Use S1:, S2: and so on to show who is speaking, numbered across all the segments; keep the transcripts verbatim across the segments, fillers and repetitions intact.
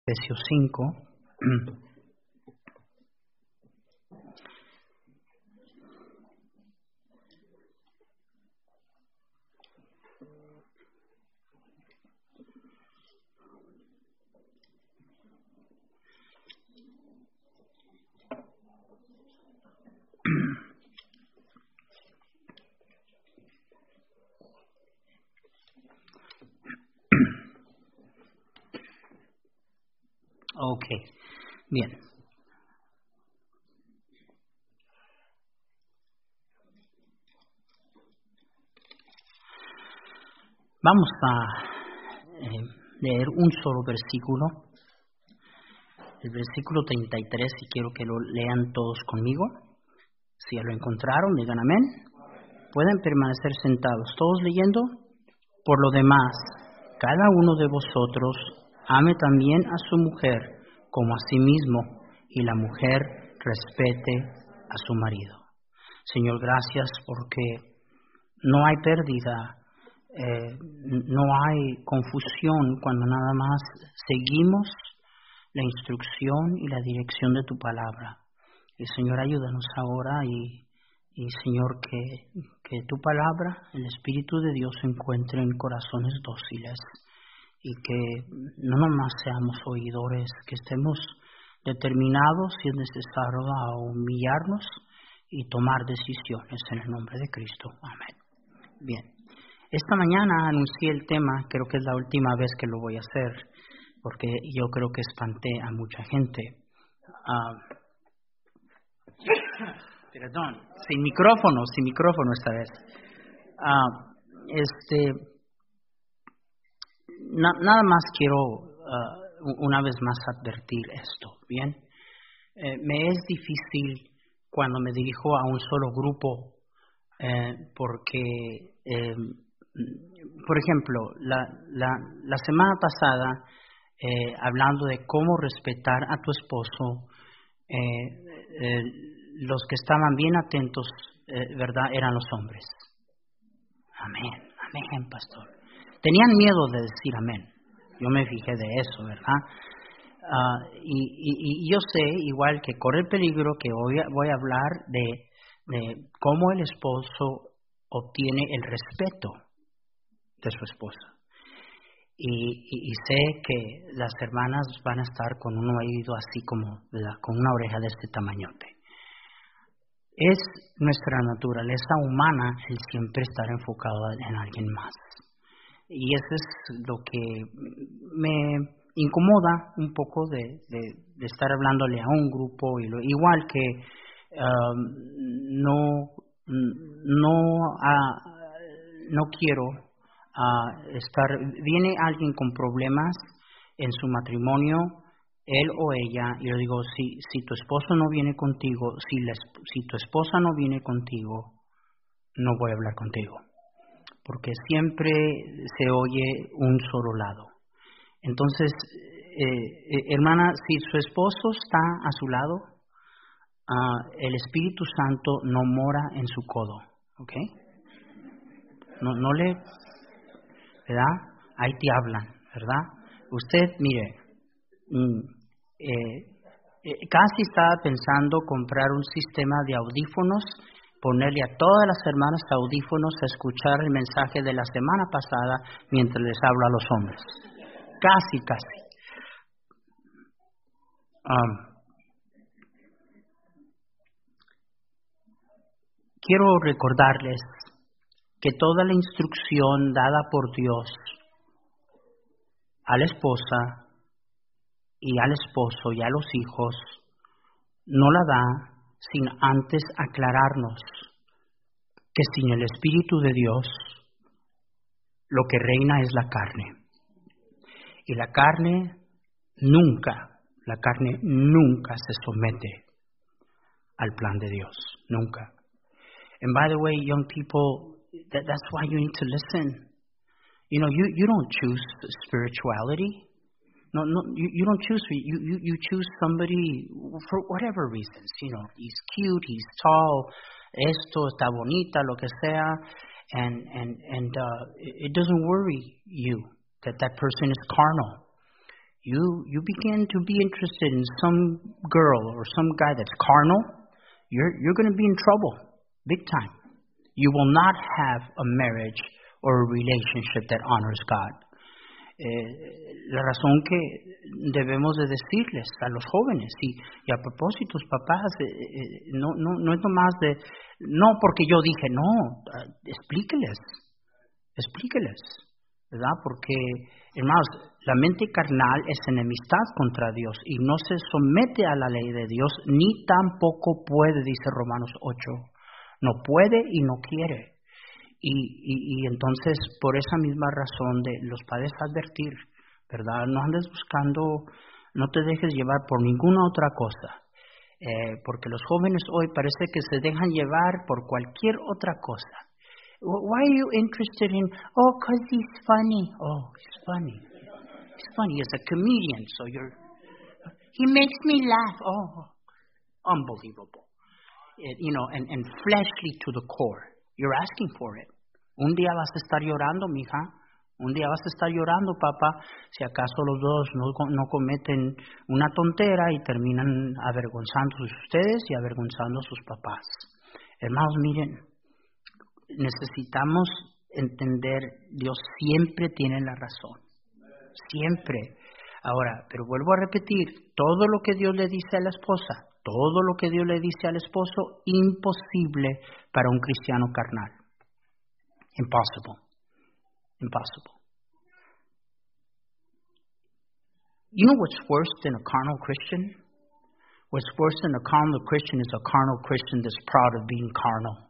S1: Efesios cinco. Ok, bien. Vamos a eh, leer un solo versículo, el versículo treinta y tres, y quiero que lo lean todos conmigo. Si ya lo encontraron, digan amén. Pueden permanecer sentados, todos leyendo. Por lo demás, cada uno de vosotros ame también a su mujer como a sí mismo, y la mujer respete a su marido. Señor, gracias porque no hay pérdida, eh, no hay confusión cuando nada más seguimos la instrucción y la dirección de tu palabra. Y Señor, ayúdanos ahora y, y Señor, que, que tu palabra, el Espíritu de Dios, se encuentre en corazones dóciles y que no nomás seamos oidores, que estemos determinados, si es necesario, a humillarnos y tomar decisiones en el nombre de Cristo. Amén. Bien. Esta mañana anuncié el tema, creo que es la última vez que lo voy a hacer, porque yo creo que espanté a mucha gente. Uh, perdón, sin micrófono, sin micrófono esta vez. Uh, este, na, nada más quiero uh, una vez más advertir esto, ¿bien? Eh, me es difícil cuando me dirijo a un solo grupo, eh, porque, eh, por ejemplo, la, la, la semana pasada, eh, hablando de cómo respetar a tu esposo, eh, eh, los que estaban bien atentos, eh, ¿verdad?, eran los hombres. Amén, amén, pastor. Tenían miedo de decir amén. Yo me fijé de eso, ¿verdad? Uh, y, y, y yo sé, igual que corre el peligro, que hoy voy a hablar de, de cómo el esposo obtiene el respeto de su esposa. Y, y, y sé que las hermanas van a estar con un oído así como, ¿verdad?, con una oreja de este tamañote. Es nuestra naturaleza humana el siempre estar enfocado en alguien más. Y eso es lo que me incomoda un poco de, de, de estar hablándole a un grupo, y lo, igual que um, no, no, uh, no quiero uh, estar, viene alguien con problemas en su matrimonio, él o ella, y yo digo, si, si tu esposo no viene contigo, si, la, si tu esposa no viene contigo, no voy a hablar contigo, porque siempre se oye un solo lado. Entonces, eh, eh, hermana, si su esposo está a su lado, uh, el Espíritu Santo no mora en su codo, ¿ok? No, no le, ¿verdad? Ahí te hablan, ¿verdad? Usted, mire, mm, eh, eh, casi estaba pensando comprar un sistema de audífonos, ponerle a todas las hermanas audífonos a escuchar el mensaje de la semana pasada mientras les hablo a los hombres. Casi, casi. Um, quiero recordarles que toda la instrucción dada por Dios a la esposa y al esposo y a los hijos no la da sin antes aclararnos que sin el Espíritu de Dios lo que reina es la carne. Y la carne nunca, la carne nunca se somete al plan de Dios, nunca. And by the way, young people, that, that's why you need to listen. You know, you, you don't choose spirituality. No, no, you, you don't choose, you, you, you choose somebody for whatever reasons. You know, he's cute, he's tall, esto, está bonita, lo que sea, and, and, and uh, it doesn't worry you that that person is carnal. you you begin to be interested in some girl or some guy that's carnal, you're you're going to be in trouble, big time. You will not have a marriage or a relationship that honors God. Eh, la razón que debemos de decirles a los jóvenes y, y a propósito, papás, eh, eh, no, no, no es nomás de, no porque yo dije, no, uh, explíqueles, explíqueles, ¿verdad? Porque, hermanos, la mente carnal es enemistad contra Dios y no se somete a la ley de Dios, ni tampoco puede, dice Romanos ocho, no puede y no quiere. Y, y, y entonces, por esa misma razón, de los padres advertir, ¿verdad? No andes buscando, no te dejes llevar por ninguna otra cosa, eh, porque los jóvenes hoy parece que se dejan llevar por cualquier otra cosa. Why are you interested in, oh, because he's funny. Oh, he's funny. He's funny. He's a comedian, so you're, he makes me laugh. Oh, unbelievable. It, you know, and, and fleshly to the core. You're asking for it. Un día vas a estar llorando, mija. Un día vas a estar llorando, papá, si acaso los dos no, no cometen una tontera y terminan avergonzándose ustedes y avergonzando a sus papás. Hermanos, miren, necesitamos entender, Dios siempre tiene la razón. Siempre. Ahora, pero vuelvo a repetir, todo lo que Dios le dice a la esposa, todo lo que Dios le dice al esposo, imposible para un cristiano carnal. Impossible. Impossible. You know what's worse than a carnal Christian? What's worse than a carnal Christian is a carnal Christian that's proud of being carnal.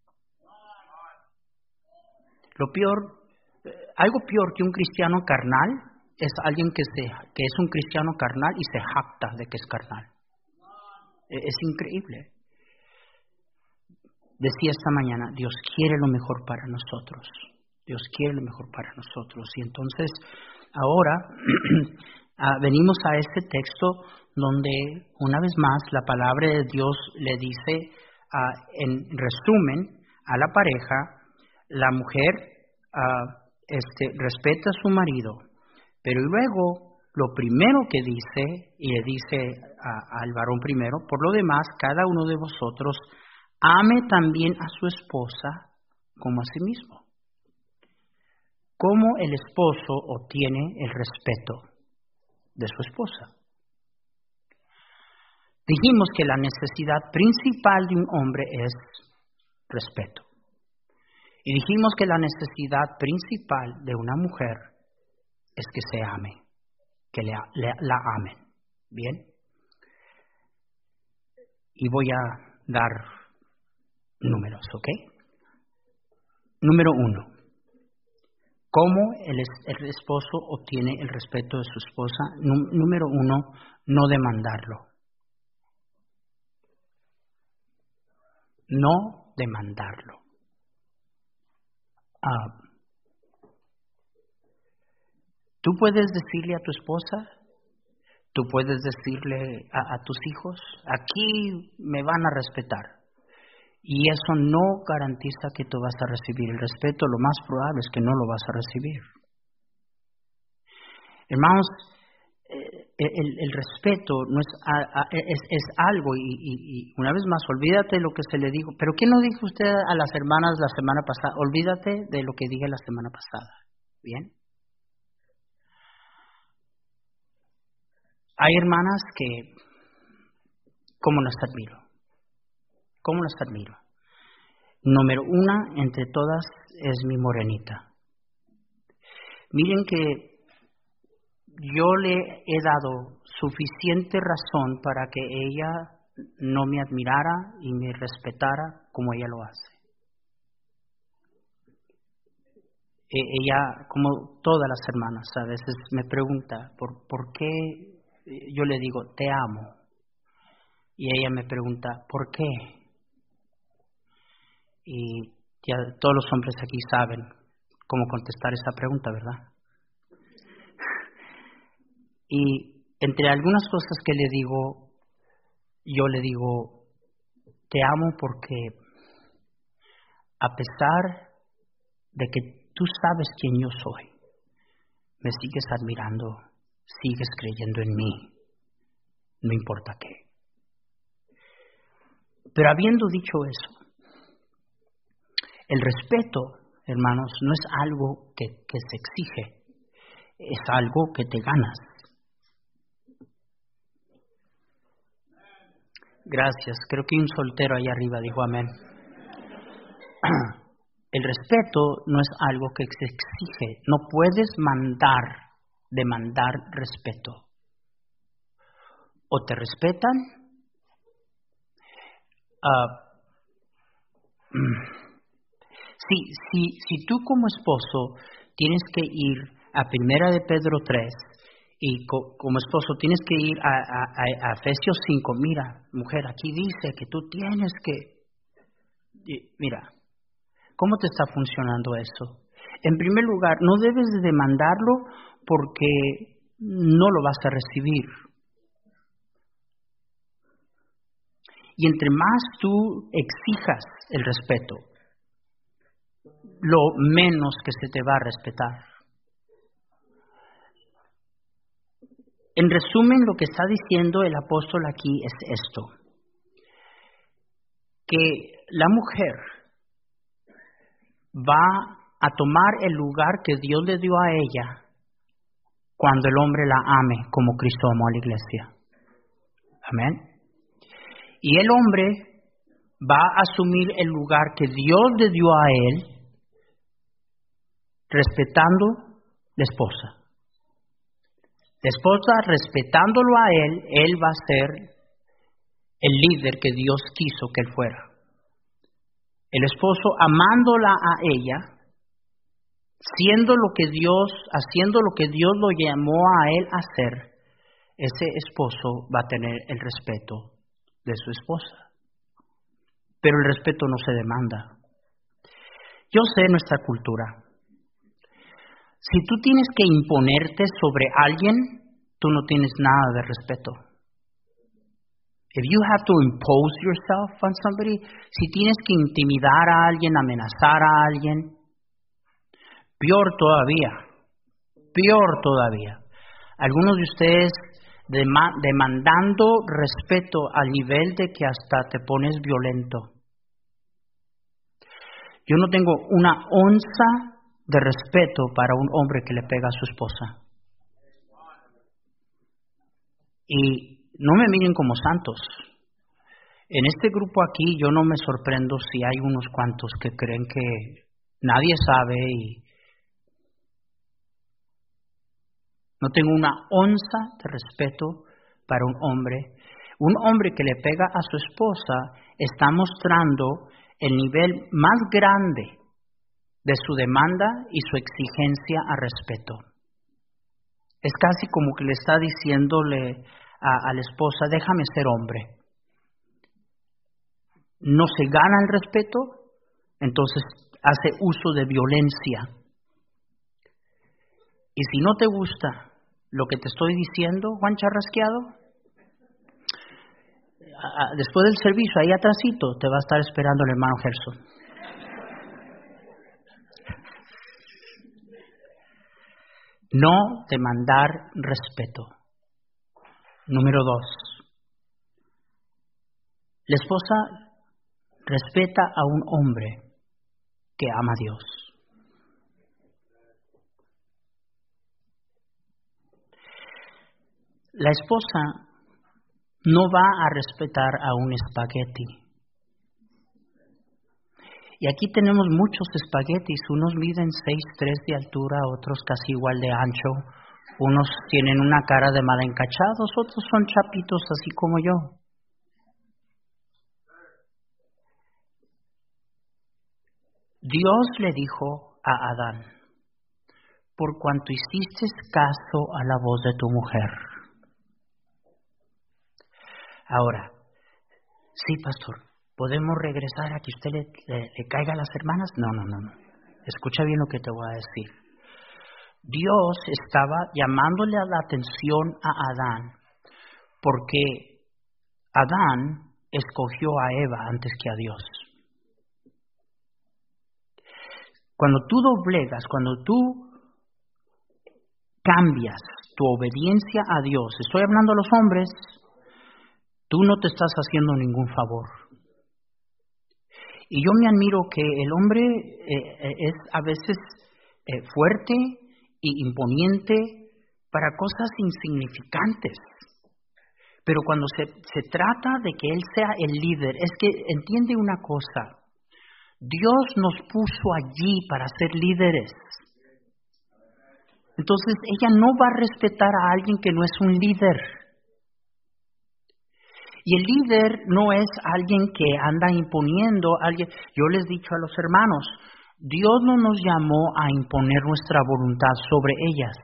S1: Lo peor, algo peor que un cristiano carnal es alguien que, se, que es un cristiano carnal y se jacta de que es carnal. Es increíble. Decía esta mañana, Dios quiere lo mejor para nosotros. Dios quiere lo mejor para nosotros. Y entonces, ahora uh, venimos a este texto donde, una vez más, la palabra de Dios le dice, uh, en resumen, a la pareja, la mujer uh, este, respeta a su marido, pero luego lo primero que dice, y le dice a, al varón primero, por lo demás, cada uno de vosotros ame también a su esposa como a sí mismo. ¿Cómo el esposo obtiene el respeto de su esposa? Dijimos que la necesidad principal de un hombre es respeto. Y dijimos que la necesidad principal de una mujer es que se ame, que le, le, la amen. ¿Bien? Y voy a dar números, ¿ok? Número uno. ¿Cómo el, el esposo obtiene el respeto de su esposa? Nú, número uno, no demandarlo. No demandarlo. Ah, tú puedes decirle a tu esposa, tú puedes decirle a, a tus hijos, aquí me van a respetar. Y eso no garantiza que tú vas a recibir el respeto. Lo más probable es que no lo vas a recibir. Hermanos, eh, el, el respeto no es, a, a, es, es algo, y, y, y una vez más, olvídate de lo que se le dijo. ¿Pero qué no dijo usted a las hermanas la semana pasada? Olvídate de lo que dije la semana pasada. ¿Bien? Hay hermanas que, ¿cómo las admiro? ¿Cómo las admiro? Número una entre todas es mi morenita. Miren que yo le he dado suficiente razón para que ella no me admirara y me respetara como ella lo hace. Ella, como todas las hermanas, a veces me pregunta, ¿por, por qué? Yo le digo, te amo. Y ella me pregunta, ¿por qué? Y ya todos los hombres aquí saben cómo contestar esa pregunta, ¿verdad? Y entre algunas cosas que le digo, yo le digo, te amo porque a pesar de que tú sabes quién yo soy, me sigues admirando sigues creyendo en mí, no importa qué. Pero habiendo dicho eso, el respeto, hermanos, no es algo que, que se exige, es algo que te ganas. Gracias, creo que un soltero ahí arriba dijo amén. El respeto no es algo que se exige, no puedes mandar, demandar respeto. O te respetan, uh, si, si, si tú como esposo tienes que ir a Primera de Pedro tres, y co, como esposo tienes que ir a, a, a Efesios cinco, mira, mujer, aquí dice que tú tienes que... Y, mira, ¿cómo te está funcionando eso? En primer lugar, no debes de demandarlo porque no lo vas a recibir. Y entre más tú exijas el respeto, lo menos que se te va a respetar. En resumen, lo que está diciendo el apóstol aquí es esto, que la mujer va a tomar el lugar que Dios le dio a ella cuando el hombre la ame como Cristo amó a la iglesia. Amén. Y el hombre va a asumir el lugar que Dios le dio a él, respetando la esposa. La esposa, respetándolo a él, él va a ser el líder que Dios quiso que él fuera. El esposo, amándola a ella, siendo lo que Dios, haciendo lo que Dios lo llamó a él a hacer, ese esposo va a tener el respeto de su esposa. Pero el respeto no se demanda. Yo sé nuestra cultura. Si tú tienes que imponerte sobre alguien, tú no tienes nada de respeto. If you have to impose yourself on somebody, si tienes que intimidar a alguien, amenazar a alguien, peor todavía, peor todavía. Algunos de ustedes dema- demandando respeto al nivel de que hasta te pones violento. Yo no tengo una onza de respeto para un hombre que le pega a su esposa. Y no me miren como santos. En este grupo aquí yo no me sorprendo si hay unos cuantos que creen que nadie sabe y no tengo una onza de respeto para un hombre. Un hombre que le pega a su esposa está mostrando el nivel más grande de su demanda y su exigencia a respeto. Es casi como que le está diciéndole a, a la esposa, déjame ser hombre. No se gana el respeto, entonces hace uso de violencia. Y si no te gusta lo que te estoy diciendo, Juan Charrasqueado, después del servicio, ahí atrásito, te va a estar esperando el hermano Gerson. No demandar respeto. Número dos. La esposa respeta a un hombre que ama a Dios. La esposa no va a respetar a un espagueti. Y aquí tenemos muchos espaguetis, unos miden seis tres de altura, otros casi igual de ancho, unos tienen una cara de mal encachados, otros son chapitos así como yo. Dios le dijo a Adán, por cuanto hiciste caso a la voz de tu mujer. Ahora, sí, pastor, ¿podemos regresar a que usted le, le, le caiga a las hermanas? No, no, no, no. Escucha bien lo que te voy a decir. Dios estaba llamándole la atención a Adán porque Adán escogió a Eva antes que a Dios. Cuando tú doblegas, cuando tú cambias tu obediencia a Dios, estoy hablando a los hombres, tú no te estás haciendo ningún favor. Y yo me admiro que el hombre eh, es a veces eh, fuerte y imponiente para cosas insignificantes. Pero cuando se, se trata de que él sea el líder, es que entiende una cosa, Dios nos puso allí para ser líderes. Entonces ella no va a respetar a alguien que no es un líder. Y el líder no es alguien que anda imponiendo, alguien. Yo les he dicho a los hermanos, Dios no nos llamó a imponer nuestra voluntad sobre ellas.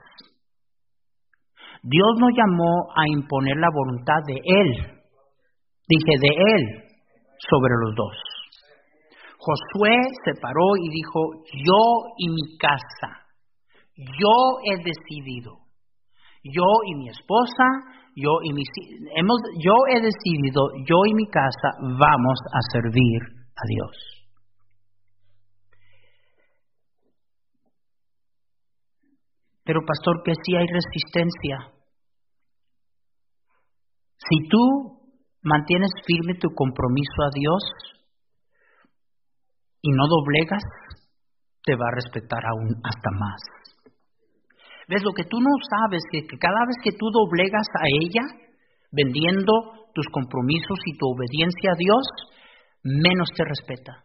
S1: Dios nos llamó a imponer la voluntad de Él. Dije, de Él sobre los dos. Josué se paró y dijo, yo y mi casa, yo he decidido. Yo y mi esposa, yo y mis hemos, yo he decidido, yo y mi casa vamos a servir a Dios. Pero pastor, que sí hay resistencia. Si tú mantienes firme tu compromiso a Dios y no doblegas, te va a respetar aún hasta más. ¿Ves? Lo que tú no sabes es que cada vez que tú doblegas a ella, vendiendo tus compromisos y tu obediencia a Dios, menos te respeta.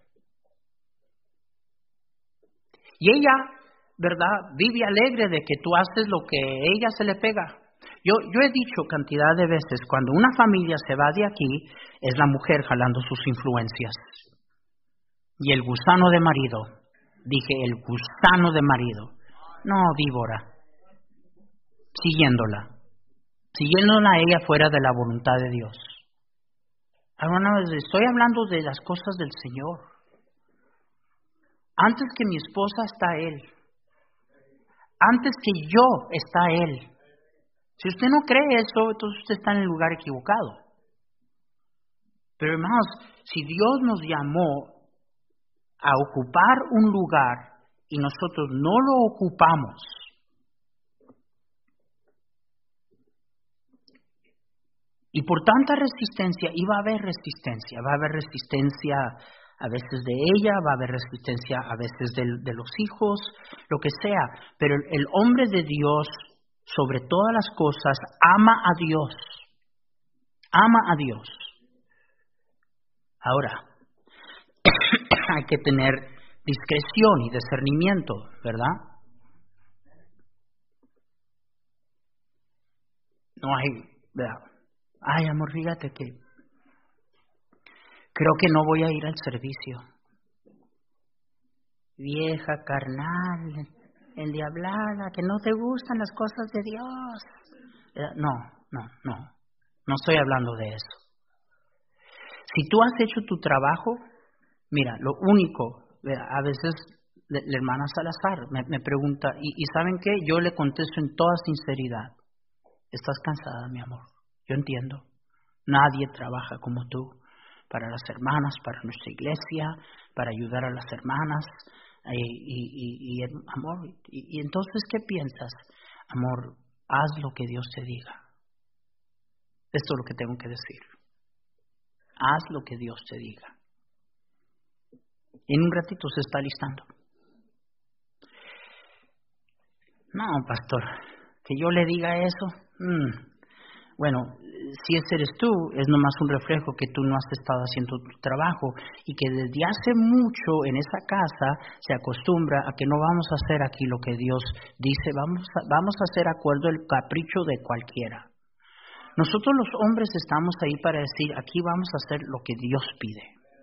S1: Y ella, ¿verdad?, vive alegre de que tú haces lo que a ella se le pega. Yo, yo he dicho cantidad de veces, cuando una familia se va de aquí, es la mujer jalando sus influencias. Y el gusano de marido, dije, el gusano de marido, no, víbora, siguiéndola, siguiéndola a ella fuera de la voluntad de Dios. Ahora, estoy hablando de las cosas del Señor. Antes que mi esposa está Él. Antes que yo está Él. Si usted no cree eso, entonces usted está en el lugar equivocado. Pero hermanos, si Dios nos llamó a ocupar un lugar y nosotros no lo ocupamos, y por tanta resistencia, y va a haber resistencia, va a haber resistencia a veces de ella, va a haber resistencia a veces de, de los hijos, lo que sea, pero el, el hombre de Dios, sobre todas las cosas, ama a Dios, ama a Dios. Ahora, hay que tener discreción y discernimiento, ¿verdad? No hay, ¿verdad? Ay, amor, fíjate que creo que no voy a ir al servicio. Vieja carnal, endiablada, que no te gustan las cosas de Dios. No, no, no, no estoy hablando de eso. Si tú has hecho tu trabajo, mira, lo único, a veces la hermana Salazar me, me pregunta, y, y ¿saben qué? Yo le contesto en toda sinceridad, estás cansada, mi amor. Yo entiendo, nadie trabaja como tú para las hermanas, para nuestra iglesia, para ayudar a las hermanas. Y, y, y, y amor, y, y entonces, ¿qué piensas? Amor, haz lo que Dios te diga. Esto es lo que tengo que decir. Haz lo que Dios te diga. En un ratito se está listando. No, pastor, que yo le diga eso. Mmm. Bueno, si ese eres tú, es nomás un reflejo que tú no has estado haciendo tu trabajo y que desde hace mucho en esa casa se acostumbra a que no vamos a hacer aquí lo que Dios dice, vamos a, vamos a hacer acuerdo el capricho de cualquiera. Nosotros los hombres estamos ahí para decir, aquí vamos a hacer lo que Dios pide.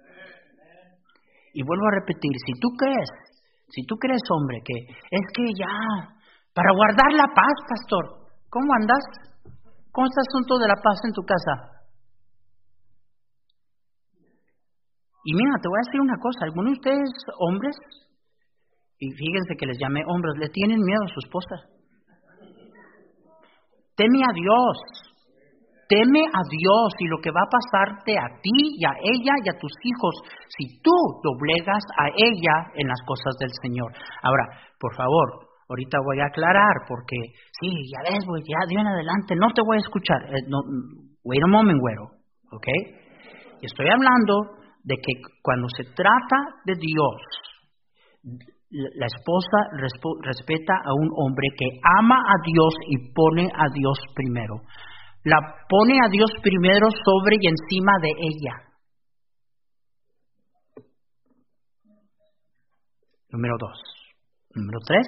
S1: Y vuelvo a repetir, si tú crees, si tú crees, hombre, que es que ya, para guardar la paz, pastor, ¿cómo andas? ¿Cómo está el asunto de la paz en tu casa? Y mira, te voy a decir una cosa, algunos de ustedes, hombres, y fíjense que les llamé hombres, le tienen miedo a su esposa. Teme a Dios, teme a Dios y lo que va a pasarte a ti y a ella y a tus hijos si tú doblegas a ella en las cosas del Señor. Ahora, por favor, ahorita voy a aclarar porque, sí, ya ves, güey, ya de en adelante no te voy a escuchar. Eh, no, wait a moment, güero, ¿ok? Estoy hablando de que cuando se trata de Dios, la esposa respo, respeta a un hombre que ama a Dios y pone a Dios primero. La pone a Dios primero sobre y encima de ella. Número dos. Número tres.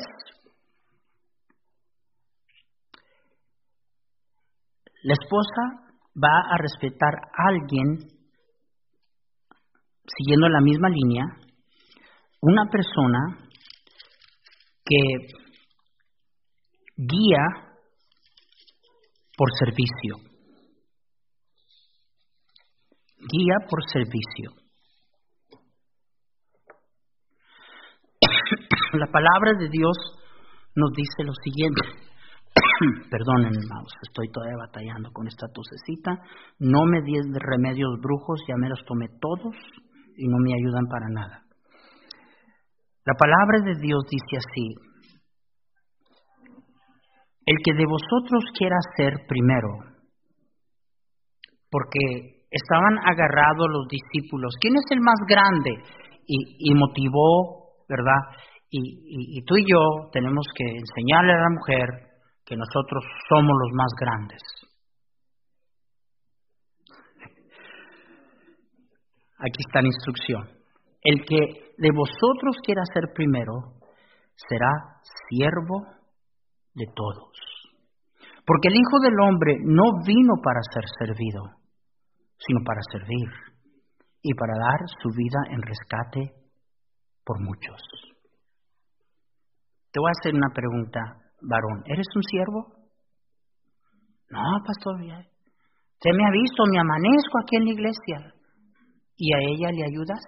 S1: La esposa va a respetar a alguien, siguiendo la misma línea, una persona que guía por servicio. Guía por servicio. La palabra de Dios nos dice lo siguiente. Perdonen, hermanos, estoy todavía batallando con esta tosecita. No me di remedios brujos, ya me los tomé todos y no me ayudan para nada. La palabra de Dios dice así: el que de vosotros quiera ser primero, porque estaban agarrados los discípulos, ¿quién es el más grande? Y, y motivó, ¿verdad? Y, y, y tú y yo tenemos que enseñarle a la mujer que nosotros somos los más grandes. Aquí está la instrucción. El que de vosotros quiera ser primero, será siervo de todos. Porque el Hijo del Hombre no vino para ser servido, sino para servir y para dar su vida en rescate por muchos. Te voy a hacer una pregunta, varón. ¿Eres un siervo? No, pastor. Usted me ha visto, me amanezco aquí en la iglesia. ¿Y a ella le ayudas?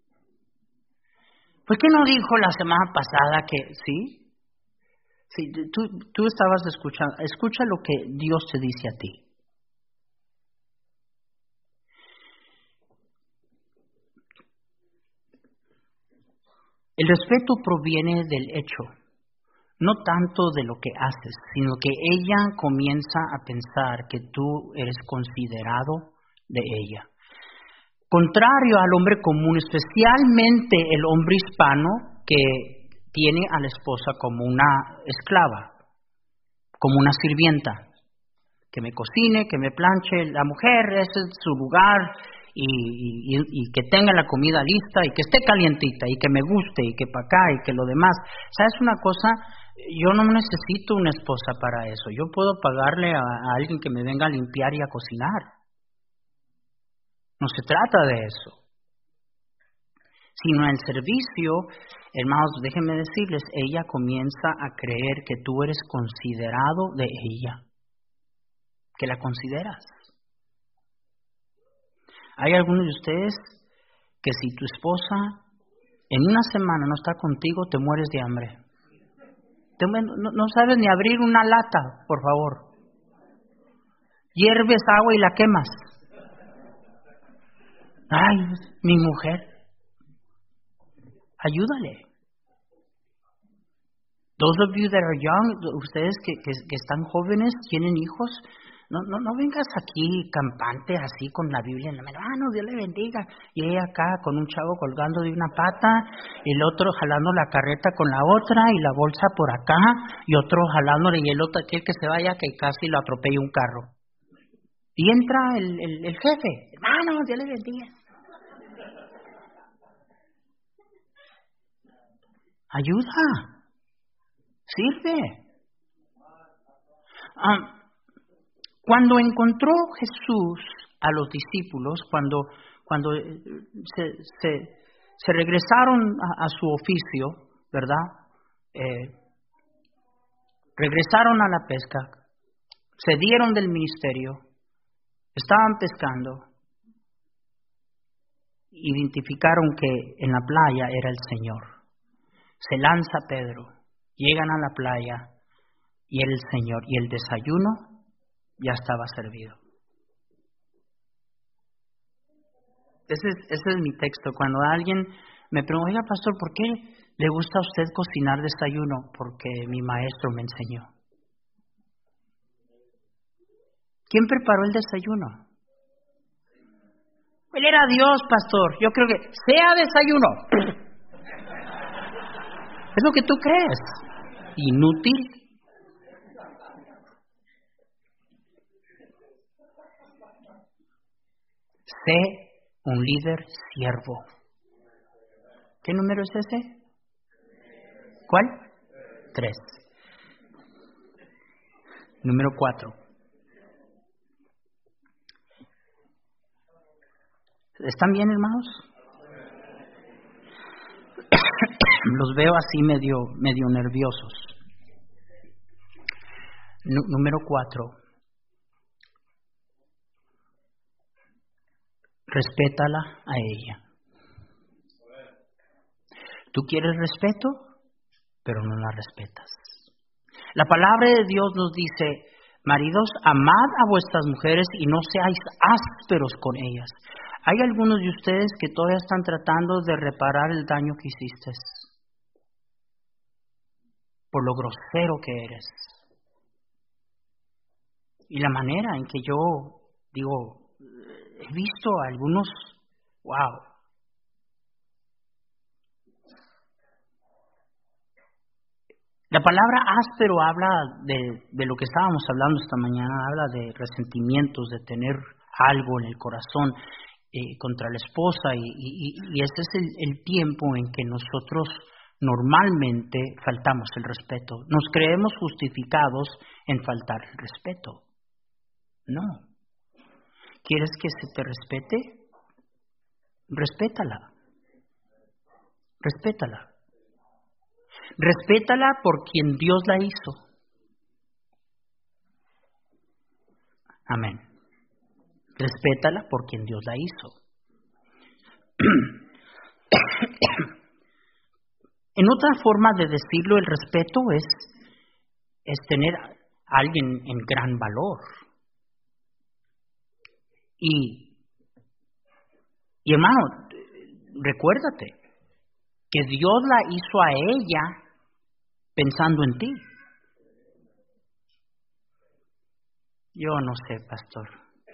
S1: ¿Por qué no dijo la semana pasada que sí? Sí, tú, tú estabas escuchando. Escucha lo que Dios te dice a ti. El respeto proviene del hecho, no tanto de lo que haces, sino que ella comienza a pensar que tú eres considerado de ella. Contrario al hombre común, especialmente el hombre hispano que tiene a la esposa como una esclava, como una sirvienta, que me cocine, que me planche. La mujer, ese es su lugar, y, y, y que tenga la comida lista y que esté calientita y que me guste y que para acá y que lo demás. ¿Sabes una cosa? Yo no necesito una esposa para eso. Yo puedo pagarle a, a alguien que me venga a limpiar y a cocinar. No se trata de eso, sino en el servicio. Hermanos, déjenme decirles, ella comienza a creer que tú eres considerado de ella, que la consideras. Hay algunos de ustedes que si tu esposa en una semana no está contigo, te mueres de hambre. Te, no, no sabes ni abrir una lata, por favor. Hierves agua y la quemas. Ay, mi mujer, ayúdale. Those of you that are young, ustedes que, que, que están jóvenes, tienen hijos, no, no, no vengas aquí campante así con la Biblia en la mano. Ah, no, Dios le bendiga. Y ella acá con un chavo colgando de una pata, y el otro jalando la carreta con la otra, y la bolsa por acá, y otro jalándole, y el otro quiere que se vaya, que casi lo atropelle un carro. Y entra el, el, el jefe. Hermano, Dios le bendiga. Ayuda. Sirve. Um, cuando encontró Jesús a los discípulos, cuando, cuando se, se, se regresaron a, a su oficio, ¿verdad? Eh, regresaron a la pesca, se dieron del ministerio, estaban pescando, identificaron que en la playa era el Señor. Se lanza Pedro, llegan a la playa y era el Señor, y el desayuno ya estaba servido. Ese es, ese es mi texto. Cuando alguien Me preguntó, oiga, pastor, ¿por qué le gusta a usted cocinar desayuno? Porque mi maestro me enseñó. ¿Quién preparó el desayuno? Él era Dios, pastor. Yo creo que sea desayuno. Es lo que tú crees. Inútil. Sé un líder siervo. ¿Qué número es ese? ¿Cuál? Tres. Número cuatro. ¿Están bien, hermanos? Los veo así medio, medio nerviosos. N- número cuatro. Respétala a ella. Tú quieres respeto, pero no la respetas. La palabra de Dios nos dice, maridos, amad a vuestras mujeres y no seáis ásperos con ellas. Hay algunos de ustedes que todavía están tratando de reparar el daño que hiciste por lo grosero que eres. Y la manera en que yo digo, he visto a algunos, wow. La palabra áspero habla de, de lo que estábamos hablando esta mañana, habla de resentimientos, de tener algo en el corazón eh, contra la esposa y, y, y ese es el, el tiempo en que nosotros normalmente faltamos el respeto. Nos creemos justificados en faltar el respeto. No. ¿Quieres que se te respete? Respétala. Respétala. Respétala por quien Dios la hizo. Amén. Respétala por quien Dios la hizo. En otra forma de decirlo, el respeto es, es tener a alguien en gran valor. Y, y hermano, recuérdate que Dios la hizo a ella pensando en ti. Yo no sé, pastor.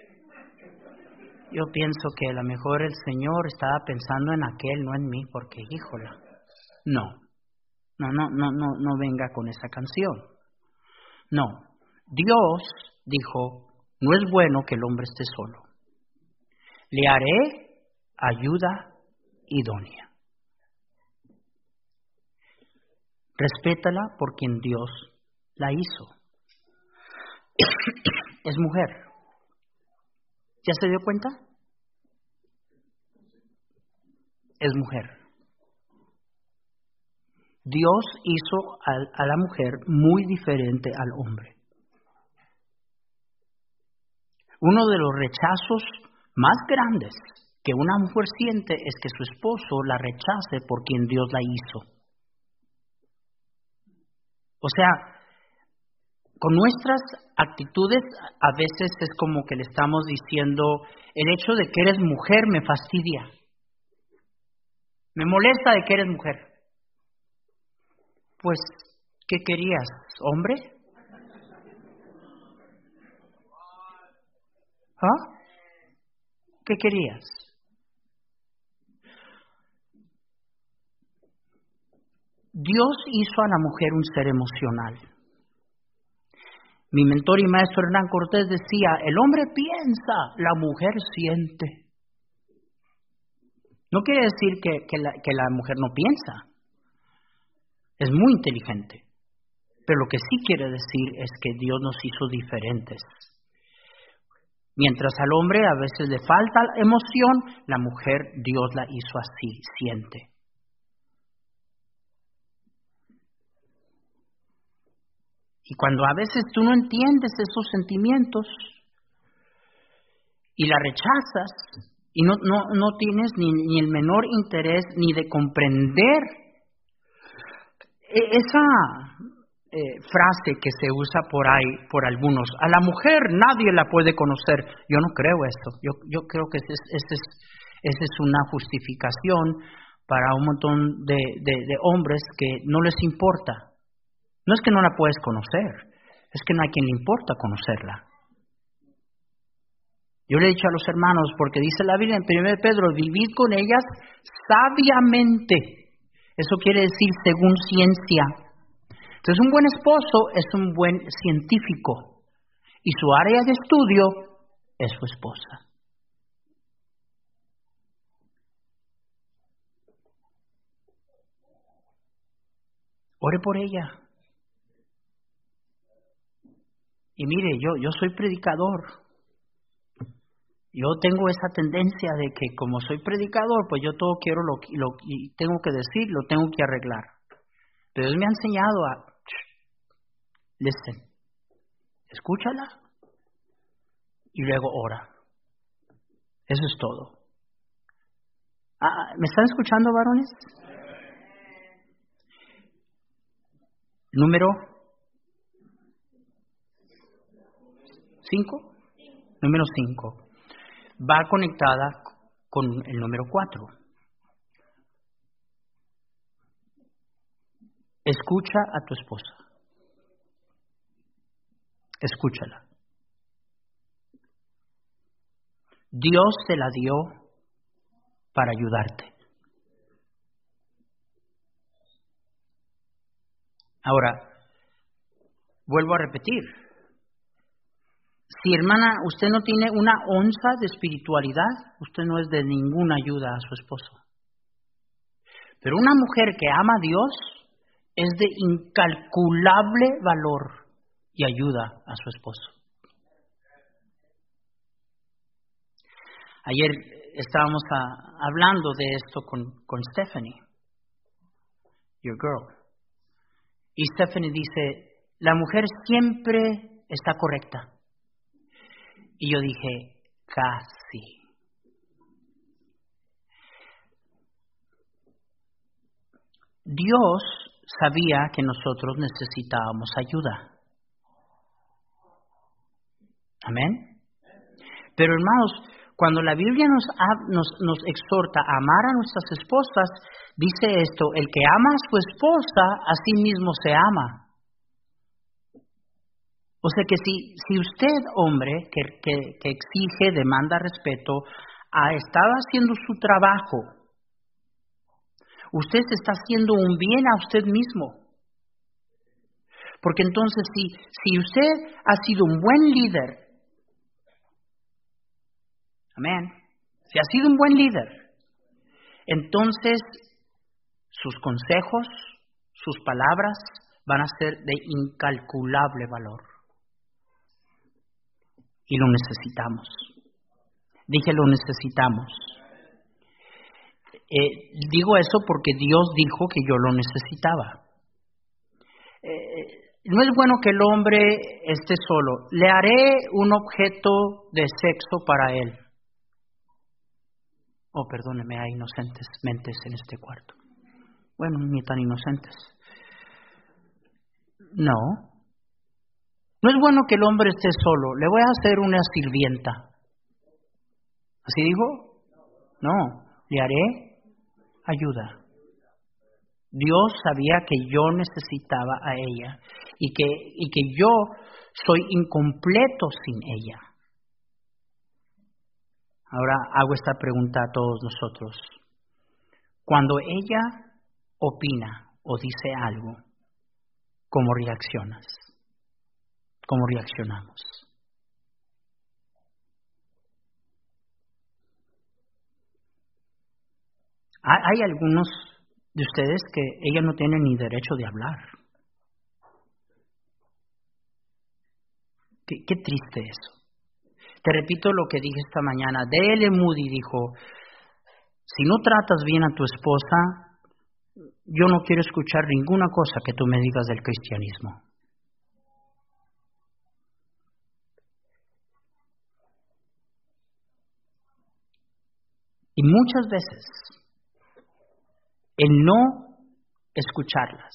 S1: Yo pienso que a lo mejor el Señor estaba pensando en aquel, no en mí, porque híjola. No, no, no, no, no, no venga con esa canción. No, Dios dijo, no es bueno que el hombre esté solo. Le haré ayuda idónea. Respétala por quien Dios la hizo. Es mujer. ¿Ya se dio cuenta? Es mujer. Dios hizo a, a la mujer muy diferente al hombre. Uno de los rechazos más grandes que una mujer siente es que su esposo la rechace por quien Dios la hizo. O sea, con nuestras actitudes a veces es como que le estamos diciendo, el hecho de que eres mujer me fastidia. Me molesta de que eres mujer. Pues, ¿qué querías, hombre? ¿Ah? ¿Qué querías? Dios hizo a la mujer un ser emocional. Mi mentor y maestro Hernán Cortés decía, el hombre piensa, la mujer siente. No quiere decir que, que, la, que la mujer no piensa. Es muy inteligente. Pero lo que sí quiere decir es que Dios nos hizo diferentes. Mientras al hombre a veces le falta emoción, la mujer Dios la hizo así, siente. Y cuando a veces tú no entiendes esos sentimientos y la rechazas y no, no, no tienes ni, ni el menor interés ni de comprender esa eh, frase que se usa por ahí, por algunos, a la mujer nadie la puede conocer. Yo no creo eso. Yo, yo creo que esa es, ese es, ese es una justificación para un montón de, de, de hombres que no les importa. No es que no la puedes conocer, es que no hay quien le importa conocerla. Yo le he dicho a los hermanos, porque dice la Biblia en primero Pedro, vivid con ellas sabiamente. Eso quiere decir según ciencia. Entonces un buen esposo es un buen científico y su área de estudio es su esposa. Ore por ella. Y mire, yo, yo soy predicador. Yo tengo esa tendencia de que como soy predicador, pues yo todo quiero lo, lo y tengo que decir, lo tengo que arreglar. Pero Dios me ha enseñado a, listen, escúchala y luego ora. Eso es todo. Ah, ¿me están escuchando, varones? Número cinco. Número cinco. Va conectada con el número cuatro. Escucha a tu esposa. Escúchala. Dios te la dio para ayudarte. Ahora, vuelvo a repetir. Si, hermana, usted no tiene una onza de espiritualidad, usted no es de ninguna ayuda a su esposo. Pero una mujer que ama a Dios es de incalculable valor y ayuda a su esposo. Ayer estábamos a, hablando de esto con, con Stephanie, your girl. Y Stephanie dice, la mujer siempre está correcta. Y yo dije, casi. Dios sabía que nosotros necesitábamos ayuda. Amén. Pero hermanos, cuando la Biblia nos, nos, nos exhorta a amar a nuestras esposas, dice esto, el que ama a su esposa, a sí mismo se ama. O sea que si, si usted, hombre, que, que, que exige, demanda respeto, ha estado haciendo su trabajo, usted se está haciendo un bien a usted mismo. Porque entonces, si, si usted ha sido un buen líder, amén, si ha sido un buen líder, entonces sus consejos, sus palabras van a ser de incalculable valor. Y lo necesitamos. Dije, lo necesitamos. Eh, digo eso porque Dios dijo que yo lo necesitaba. Eh, no es bueno que el hombre esté solo. Le haré un objeto de sexo para él. Oh, perdóneme, hay inocentes mentes en este cuarto. Bueno, ni tan inocentes. No. No es bueno que el hombre esté solo. Le voy a hacer una sirvienta. ¿Así dijo? No. Le haré ayuda. Dios sabía que yo necesitaba a ella y que, y que yo soy incompleto sin ella. Ahora hago esta pregunta a todos nosotros. Cuando ella opina o dice algo, ¿cómo reaccionas? ¿Cómo reaccionamos? Hay algunos de ustedes que ella no tiene ni derecho de hablar. Qué, qué triste eso. Te repito lo que dije esta mañana. D L Moody dijo, si no tratas bien a tu esposa, yo no quiero escuchar ninguna cosa que tú me digas del cristianismo. Y muchas veces, el no escucharlas,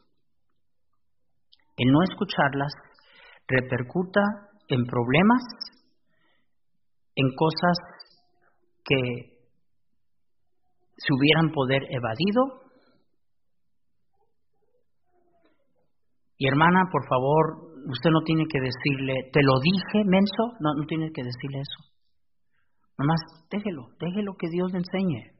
S1: el no escucharlas repercuta en problemas, en cosas que se hubieran poder evadido. Y hermana, por favor, usted no tiene que decirle, te lo dije, menso, no, no tiene que decirle eso. Nomás déjelo, déjelo que Dios le enseñe.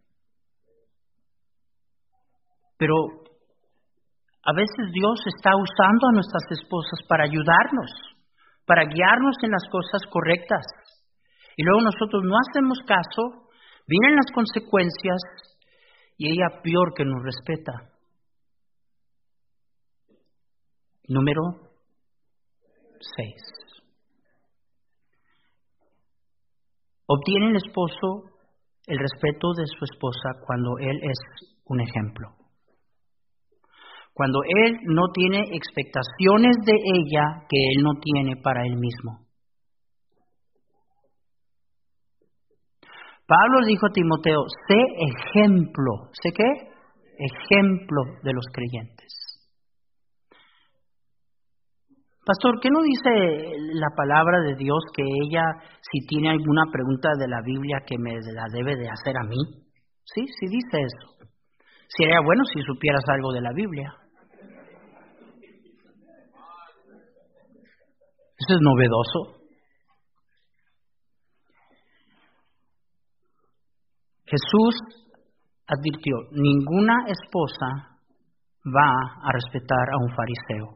S1: Pero a veces Dios está usando a nuestras esposas para ayudarnos, para guiarnos en las cosas correctas. Y luego nosotros no hacemos caso, vienen las consecuencias y ella peor que nos respeta. Número seis. Obtiene el esposo el respeto de su esposa cuando él es un ejemplo. Cuando él no tiene expectaciones de ella que él no tiene para él mismo. Pablo dijo a Timoteo, sé ejemplo. ¿Sé qué? Ejemplo de los creyentes. Pastor, ¿qué no dice la palabra de Dios que ella, si tiene alguna pregunta de la Biblia, que me la debe de hacer a mí? Sí, sí dice eso. Sería bueno si supieras algo de la Biblia. Eso es novedoso. Jesús advirtió, ninguna esposa va a respetar a un fariseo.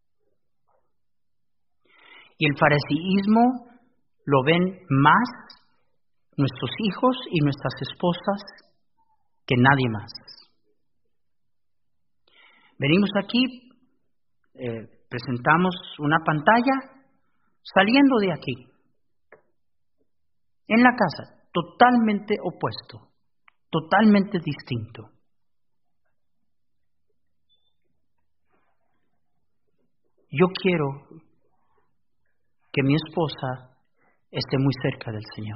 S1: Y el fariseísmo lo ven más nuestros hijos y nuestras esposas que nadie más. Venimos aquí, eh, presentamos una pantalla, saliendo de aquí, en la casa, totalmente opuesto, totalmente distinto. Yo quiero que mi esposa esté muy cerca del Señor.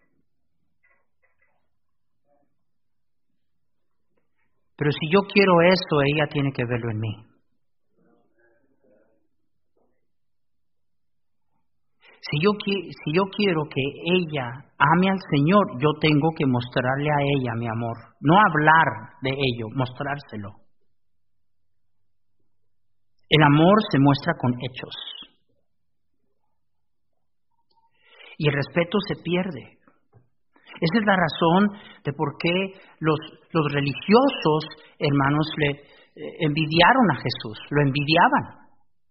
S1: Pero si yo quiero eso, ella tiene que verlo en mí. Si yo, si yo quiero que ella ame al Señor, yo tengo que mostrarle a ella mi amor. No hablar de ello, mostrárselo. El amor se muestra con hechos. Y el respeto se pierde. Esa es la razón de por qué los, los religiosos, hermanos, le eh, envidiaron a Jesús, lo envidiaban.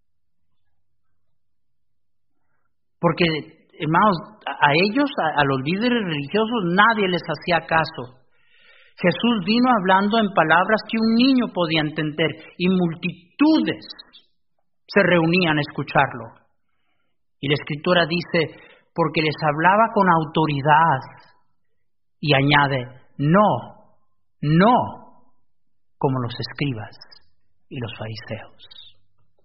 S1: Porque, hermanos, a ellos, a, a los líderes religiosos, nadie les hacía caso. Jesús vino hablando en palabras que un niño podía entender y multitudes se reunían a escucharlo. Y la Escritura dice, porque les hablaba con autoridad y añade, no, no como los escribas y los fariseos.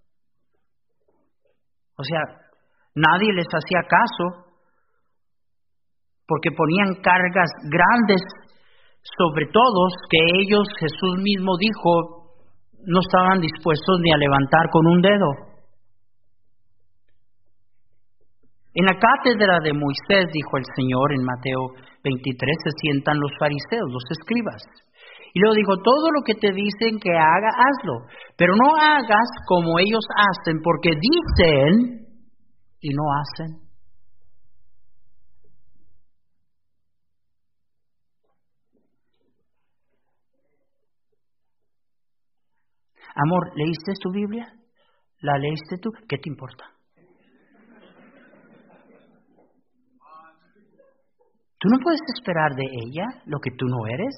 S1: O sea, nadie les hacía caso porque ponían cargas grandes sobre todos que ellos, Jesús mismo dijo, no estaban dispuestos ni a levantar con un dedo. En la cátedra de Moisés, dijo el Señor en Mateo veintitrés, se sientan los fariseos, los escribas. Y luego dijo, todo lo que te dicen que haga, hazlo. Pero no hagas como ellos hacen, porque dicen y no hacen. Amor, ¿leíste tu Biblia? ¿La leíste tú? ¿Qué te importa? Tú no puedes esperar de ella lo que tú no eres.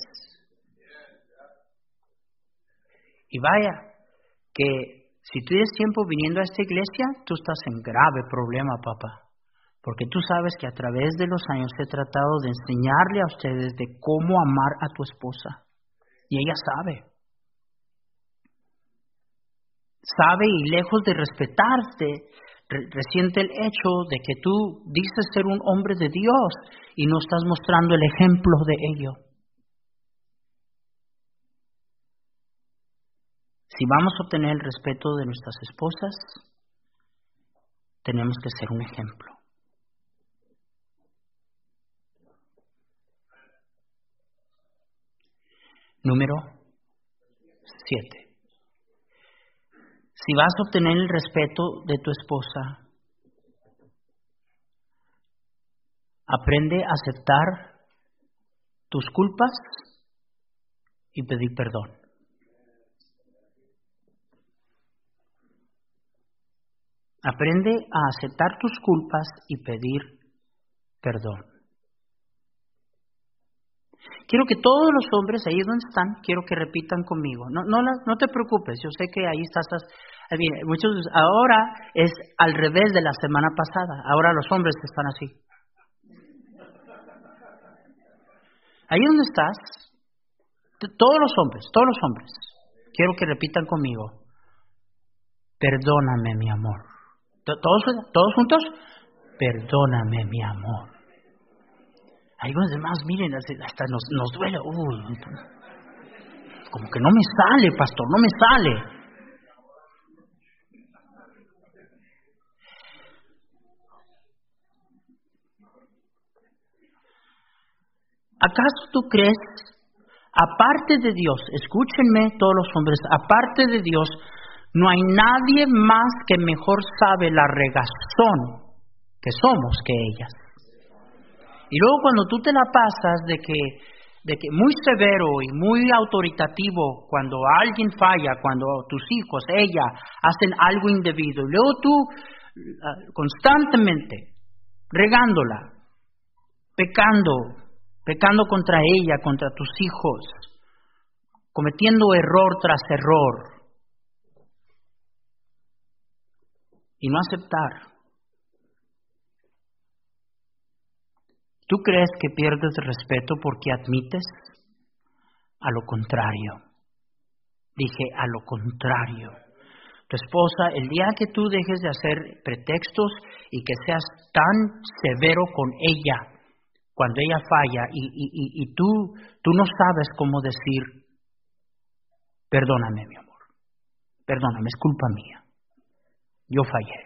S1: Y vaya, que si tú tienes tiempo viniendo a esta iglesia, tú estás en grave problema, papá. Porque tú sabes que a través de los años he tratado de enseñarle a ustedes de cómo amar a tu esposa. Y ella sabe. Sabe y lejos de respetarte, re- resiente el hecho de que tú dices ser un hombre de Dios y no estás mostrando el ejemplo de ello. Si vamos a obtener el respeto de nuestras esposas, tenemos que ser un ejemplo. Número siete. Si vas a obtener el respeto de tu esposa, aprende a aceptar tus culpas y pedir perdón. Aprende a aceptar tus culpas y pedir perdón. Quiero que todos los hombres, ahí donde están, quiero que repitan conmigo. No, no, no te preocupes, yo sé que ahí estás. Bien, muchos, ahora es al revés de la semana pasada. Ahora los hombres están así. Ahí donde estás, todos los hombres, todos los hombres, quiero que repitan conmigo. Perdóname, mi amor. ¿Todos, todos juntos? Perdóname, mi amor. Ahí los demás, miren, hasta nos, nos duele. Uy, como que no me sale, pastor, no me sale. ¿Acaso tú crees, aparte de Dios, escúchenme todos los hombres, aparte de Dios, no hay nadie más que mejor sabe la regazón que somos que ellas? Y luego cuando tú te la pasas de que, de que muy severo y muy autoritativo, cuando alguien falla, cuando tus hijos, ella, hacen algo indebido, y luego tú uh, constantemente regándola, pecando, pecando contra ella, contra tus hijos, cometiendo error tras error, y no aceptar. ¿Tú crees que pierdes respeto porque admites? A lo contrario. Dije, a lo contrario. Tu esposa, el día que tú dejes de hacer pretextos y que seas tan severo con ella, cuando ella falla y, y, y, y tú, tú no sabes cómo decir, perdóname, mi amor, perdóname, es culpa mía, yo fallé.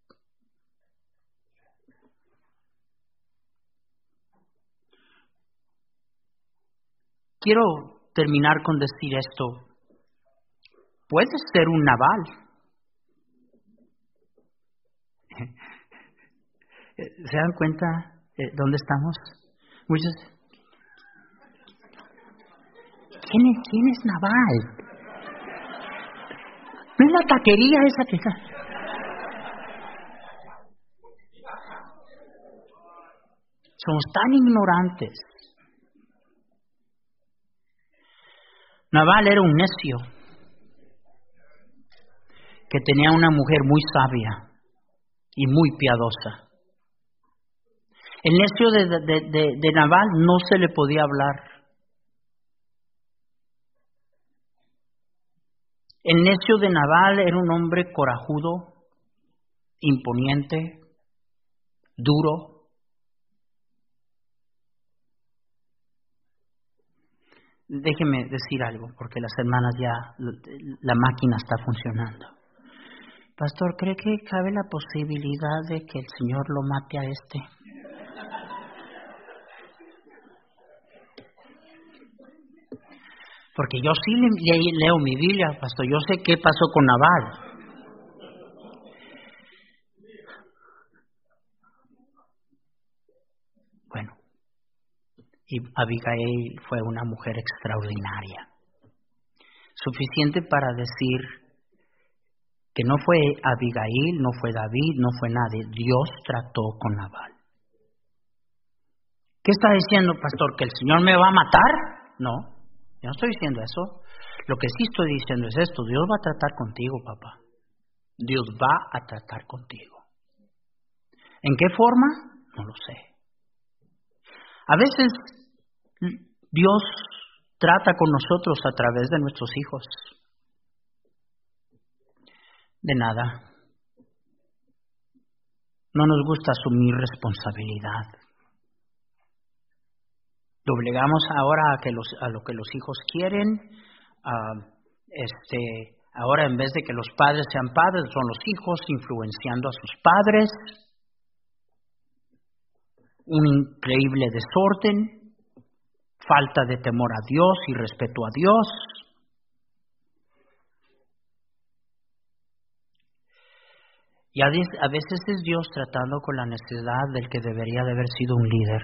S1: Quiero terminar con decir esto. Puedes ser un Nabal. ¿Se dan cuenta eh, dónde estamos? Muchos. ¿Quién es, quién es Nabal? ¿No es la taquería esa que está? Somos tan ignorantes. Nabal era un necio que tenía una mujer muy sabia y muy piadosa. El necio de, de, de, de Nabal no se le podía hablar. El necio de Nabal era un hombre corajudo, imponiente, duro. Déjeme decir algo, porque las hermanas ya, la máquina está funcionando. Pastor, ¿cree que cabe la posibilidad de que el Señor lo mate a este? Porque yo sí le, le, leo mi Biblia, pastor, yo sé qué pasó con Nabal. Bueno, y Abigail fue una mujer extraordinaria. Suficiente para decir que no fue Abigail, no fue David, no fue nadie. Dios trató con Nabal. ¿Qué está diciendo, pastor? ¿Que el Señor me va a matar? No, yo no estoy diciendo eso. Lo que sí estoy diciendo es esto. Dios va a tratar contigo, papá. Dios va a tratar contigo. ¿En qué forma? No lo sé. A veces Dios trata con nosotros a través de nuestros hijos. De nada. No nos gusta asumir responsabilidad. Doblegamos ahora a, que los, a lo que los hijos quieren. Uh, este, ahora en vez de que los padres sean padres, son los hijos influenciando a sus padres. Un increíble desorden, falta de temor a Dios y respeto a Dios. Y a veces es Dios tratando con la necesidad del que debería de haber sido un líder.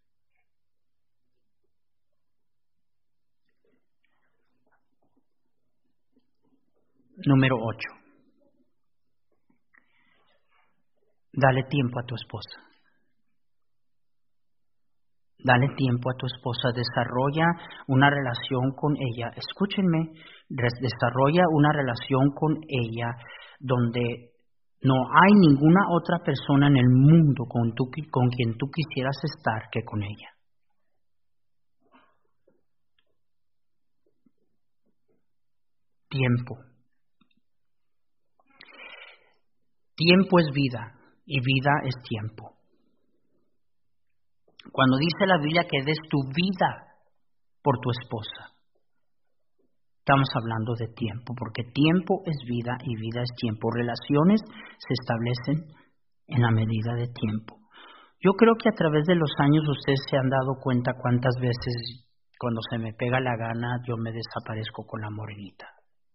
S1: Número ocho. Dale tiempo a tu esposa. Dale tiempo a tu esposa. Desarrolla una relación con ella. Escúchenme. Desarrolla una relación con ella donde no hay ninguna otra persona en el mundo con, tu, con quien tú quisieras estar que con ella. Tiempo. Tiempo es vida y vida es tiempo. Cuando dice la Biblia que des tu vida por tu esposa, estamos hablando de tiempo, porque tiempo es vida y vida es tiempo. Relaciones se establecen en la medida de tiempo. Yo creo que a través de los años ustedes se han dado cuenta cuántas veces cuando se me pega la gana yo me desaparezco con la morenita.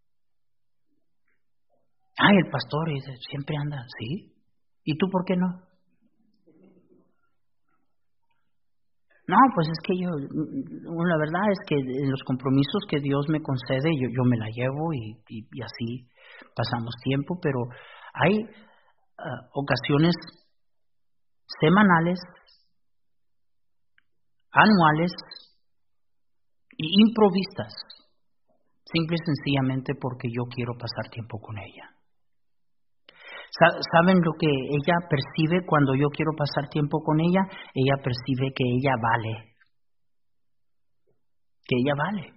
S1: Ay, el pastor dice, siempre anda, ¿sí? ¿Y tú por qué no? No, pues es que yo, la verdad es que en los compromisos que Dios me concede, yo, yo me la llevo y, y, y así pasamos tiempo, pero hay uh, ocasiones semanales, anuales e improvistas, simple y sencillamente porque yo quiero pasar tiempo con ella. ¿Saben lo que ella percibe cuando yo quiero pasar tiempo con ella? Ella percibe que ella vale. Que ella vale.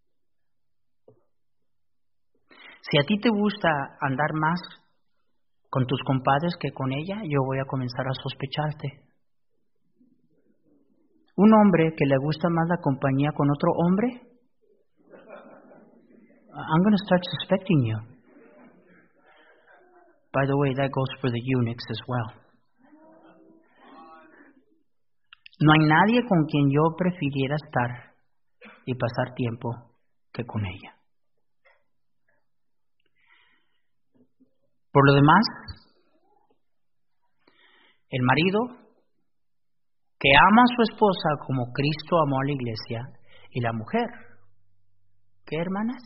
S1: Si a ti te gusta andar más con tus compadres que con ella, yo voy a comenzar a sospecharte. Un hombre que le gusta más la compañía con otro hombre, I'm going to start suspecting you. By the way, that goes for the eunuchs as well. No hay nadie con quien yo prefiriera estar y pasar tiempo que con ella. Por lo demás, el marido que ama a su esposa como Cristo amó a la iglesia, y la mujer, ¿qué, hermanas?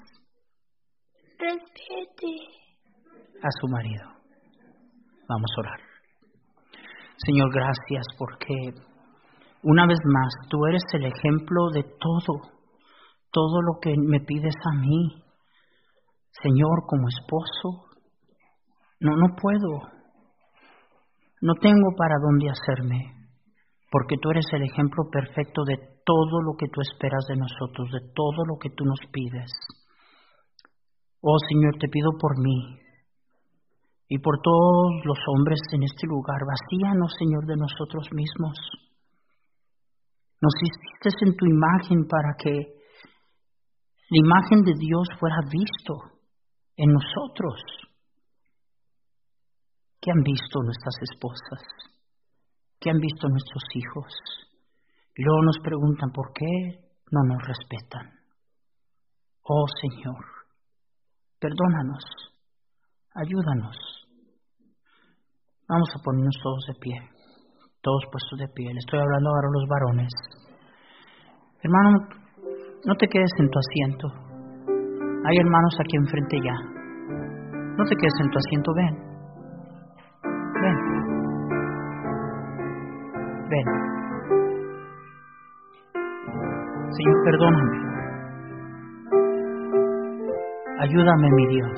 S1: Respete a su marido. Vamos a orar. Señor, gracias porque una vez más tú eres el ejemplo de todo, todo lo que me pides a mí. Señor, como esposo, no, no puedo, no tengo para dónde hacerme, porque tú eres el ejemplo perfecto de todo lo que tú esperas de nosotros, de todo lo que tú nos pides. Oh Señor, te pido por mí y por todos los hombres en este lugar. Vacíanos, Señor, de nosotros mismos. Nos hiciste en tu imagen para que la imagen de Dios fuera visto en nosotros. ¿Qué han visto nuestras esposas? ¿Qué han visto nuestros hijos? Y luego nos preguntan por qué no nos respetan. Oh Señor, perdónanos, ayúdanos. Vamos a ponernos todos de pie, todos puestos de pie. Le estoy hablando ahora a los varones. Hermano, no te quedes en tu asiento. Hay hermanos aquí enfrente ya. No te quedes en tu asiento, ven. Ven. Ven. Señor, perdóname. Ayúdame, mi Dios.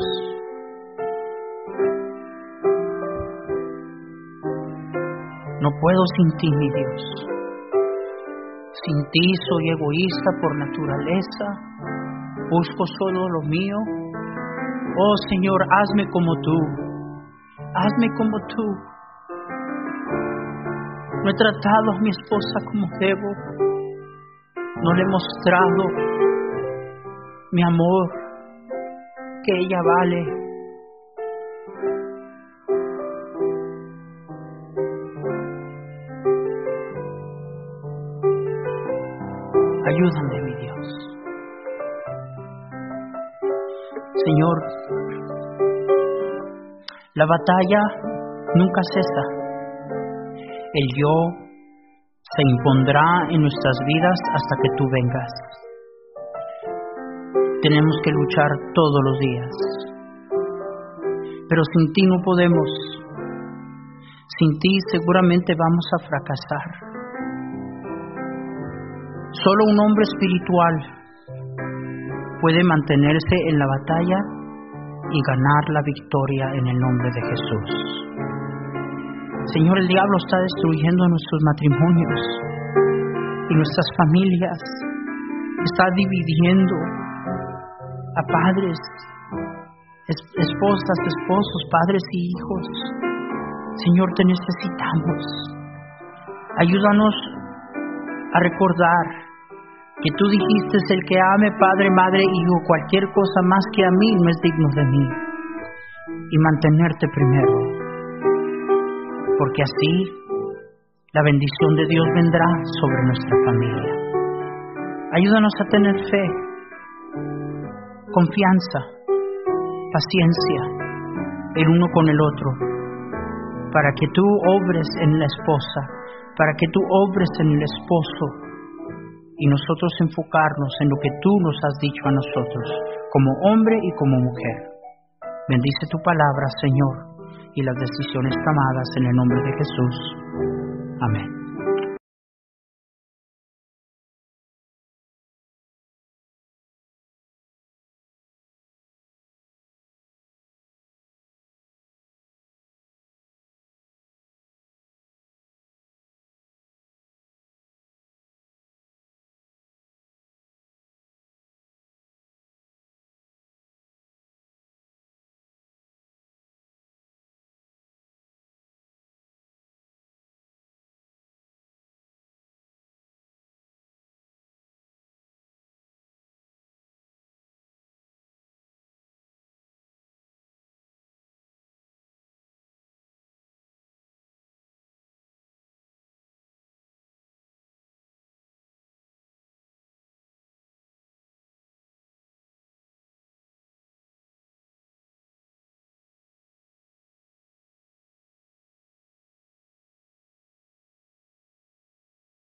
S1: No puedo sin ti, mi Dios. Sin ti soy egoísta por naturaleza. Busco solo lo mío. Oh Señor, hazme como tú. Hazme como tú. No he tratado a mi esposa como debo. No le he mostrado mi amor, que ella vale. Ayúdame, mi Dios. Señor, la batalla nunca cesa. El yo se impondrá en nuestras vidas hasta que tú vengas. Tenemos que luchar todos los días. Pero sin ti no podemos. Sin ti seguramente vamos a fracasar. Solo un hombre espiritual puede mantenerse en la batalla y ganar la victoria en el nombre de Jesús. Señor, el diablo está destruyendo nuestros matrimonios y nuestras familias. Está dividiendo a padres, esposas, esposos, padres y hijos. Señor, te necesitamos. Ayúdanos a recordar que tú dijiste: el que ame padre, madre, hijo, cualquier cosa más que a mí no es digno de mí. Y mantenerte primero, porque así la bendición de Dios vendrá sobre nuestra familia. Ayúdanos a tener fe, confianza, paciencia el uno con el otro, para que tú obres en la esposa, para que tú obres en el esposo, y nosotros enfocarnos en lo que tú nos has dicho a nosotros, como hombre y como mujer. Bendice tu palabra, Señor, y las decisiones tomadas en el nombre de Jesús. Amén.